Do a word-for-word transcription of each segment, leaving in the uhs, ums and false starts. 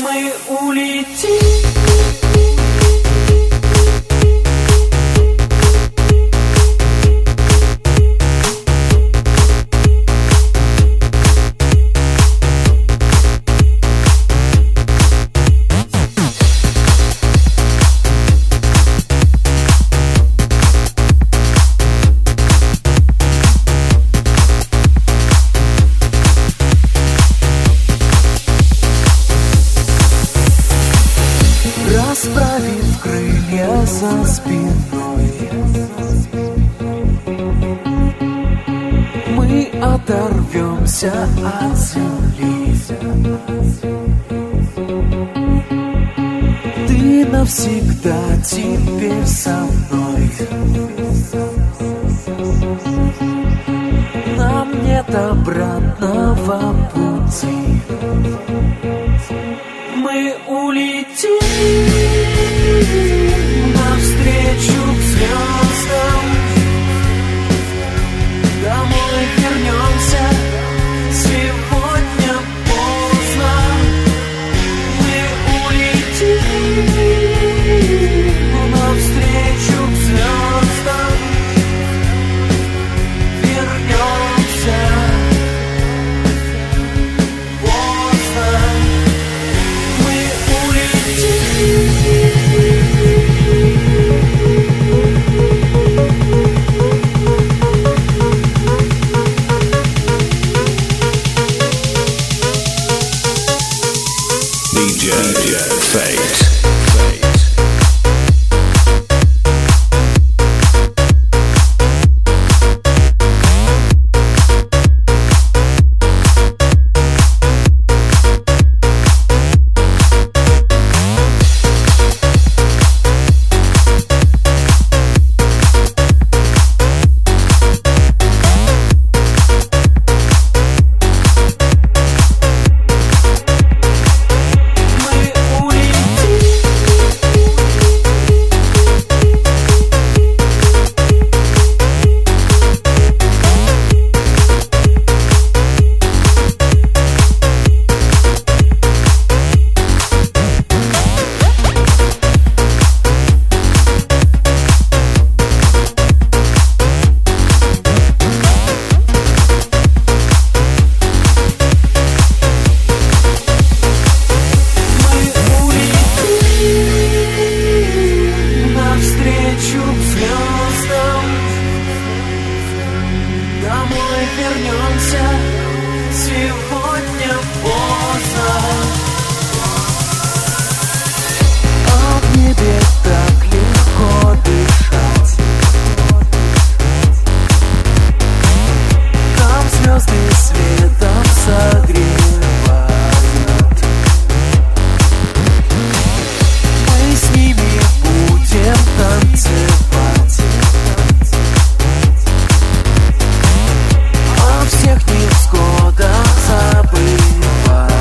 Мы улетим. Расправив крылья за спиной, мы оторвемся от земли. Ты навсегда теперь со мной. Нам нет обратного пути. Мы улетим навстречу к звездам. Домой вернемся сегодня поздно. Мы улетим навстречу к звездам. Вернемся поздно. ди джей Fate. Домой вернемся сегодня поздно. А в небе так легко дышать. Там звезды светом согревают. Мы с ними будем танцевать. Всех невзгодах забывая.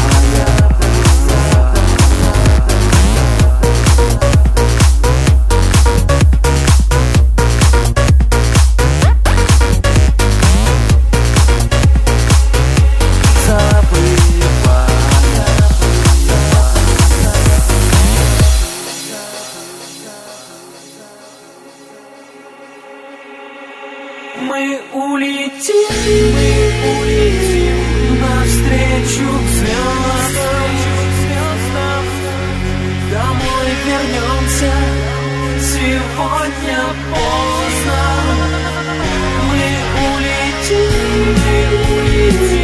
Мы улетим, мы улетим навстречу к звездам. Домой вернемся сегодня поздно. Мы улетим, мы улетим.